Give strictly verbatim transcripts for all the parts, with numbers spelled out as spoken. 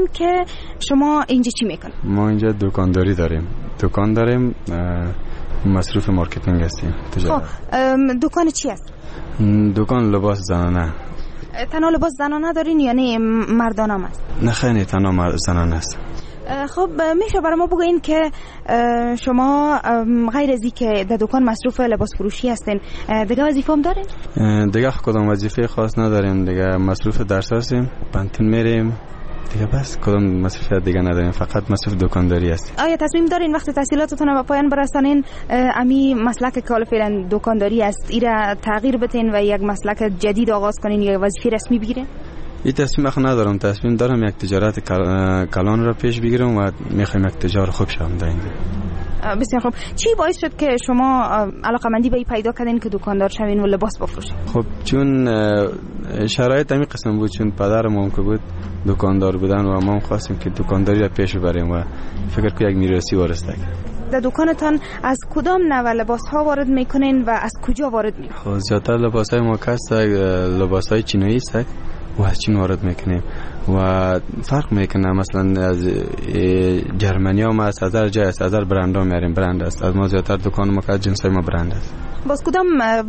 بگوین که شما اینجا چی میکنید؟ ما اینجا دکانداری داریم. دکان داریم، مصروف مارکتینگ هستیم. خب دکان چی است؟ دکان لباس زنانه. تنها لباس زنانه دارین یا نه مردانه هم است؟ نه خیلی تنها زنانه است. خب میشه برای ما بگوین که شما غیر از اینکه در دکان مصروف لباس فروشی هستین دیگه وظیفه هم دارین؟ دیگه کدام وظیفه خاص نداریم دیگه. مصروف درس هستیم، پانتون میریم دیگه، بس کدام مصروفیت دیگه نداریم، فقط مصروف دکانداری است. آیا تصمیم دارین وقتی تحصیلاتتون به پایان برسانین امی مسلک که فعلا دکانداری است ایرا تغییر بدین و یک مسلک جدید آغاز کنین یا وظیفه رسمی بگیرین؟ این تصمیم اخ ندارم. تصمیم دارم یک تجارت کلان را پیش بگیرم و میخوایم یک تجار خوب شم در اینجا. بسیار خوب. چی باعث شد که شما علاقمندی به این پیدا کردین که دکاندار شوین و لباس بفروشین؟ خب چون شرایط همین قسم بود، چون پدرم هم که بود دکاندار بودن و ما هم خواستیم که دکانداری را پیش ببریم و فکر کنم یک میراثی وارسته. در دکانتان از کدام نوع لباس ها وارد میکنین و از کجا وارد میکنین؟ خب زیادتر لباس های ما کست لباس های چینایی است و از چین وارد میکنیم و فرق میکنه. مثلا از جرمنی هم است، از هر جای است، از هر برند ها میاریم. برند است از ما زیادتر دکان ما که جنس های ما برند است. باز کدام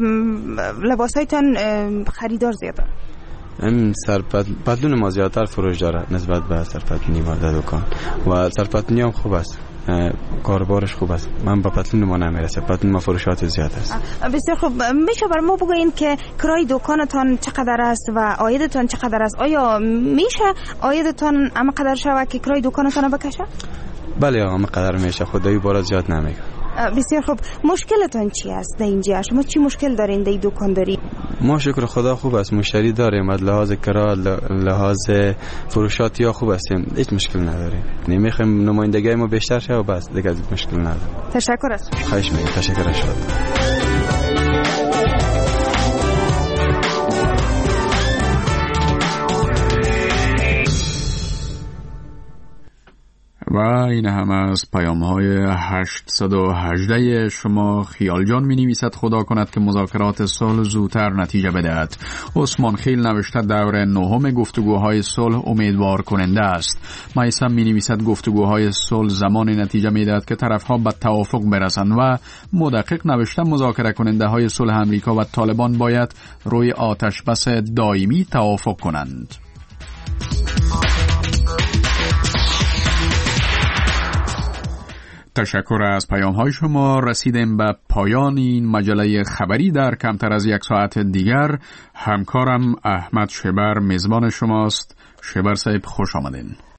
لباس هایتان خریدار زیاده؟ این سرپدلون ما زیادتر فروش داره نسبت به سرپدلونی ما در دکان و سرپدلونی هم خوب است، کاربارش خوب است. من با پتلون ما نمیرسه، پتلون ما فروشات زیاد است. بسیار خوب. میشه بر ما بگوین که کرای دکانتان چقدر است و عایدتان چقدر است؟ آیا میشه عایدتان اما قدر شوه که کرای دکانتان بکشه؟ بله اما قدر میشه، خدایی بارا زیاد نمیگه. بسیار خوب. مشکلتان چی است در اینجا؟ شما چی مشکل دارین در دکانداری؟ ما شکر خدا خوب است، مشتری داریم، از لحاظ کرا لحاظ فروشاتی ها خوب هستیم، هیچ مشکل نداریم. نمیخوایم نمایندگی ما بیشتر شه و بس دیگه از مشکل نداره. تشکر است. خواهش می‌کنم. تشکر شد. و این هم از پیام های هشتصد و هجده شما. خیال جان می نویسد خدا کند که مذاکرات صلح زودتر نتیجه بدهد. عثمان خیل نوشته دور نهم گفتگوهای صلح امیدوار کننده است. میثم می نویسد گفتگوهای صلح زمان نتیجه می دهد که طرفها به توافق برسند. و مدقق نوشته مذاکره کننده های صلح امریکا و طالبان باید روی آتش بس دائمی توافق کنند. تشکر از پیام های شما. رسیدیم به پایان این مجله خبری. در کمتر از یک ساعت دیگر همکارم احمد شبر میزبان شماست. شبر صاحب خوش آمدین.